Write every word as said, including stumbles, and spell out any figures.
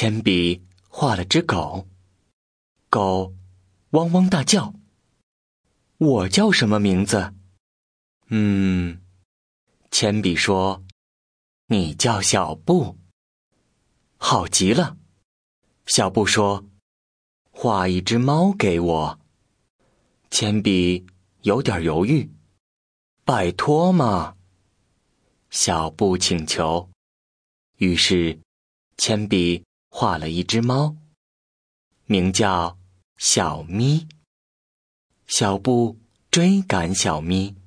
铅笔画了只狗，狗汪汪大叫。我叫什么名字？嗯，铅笔说，你叫小布。好极了，小布说，画一只猫给我。铅笔有点犹豫，拜托嘛。小布请求，于是铅笔画了一只猫，名叫小咪。小布追赶小咪，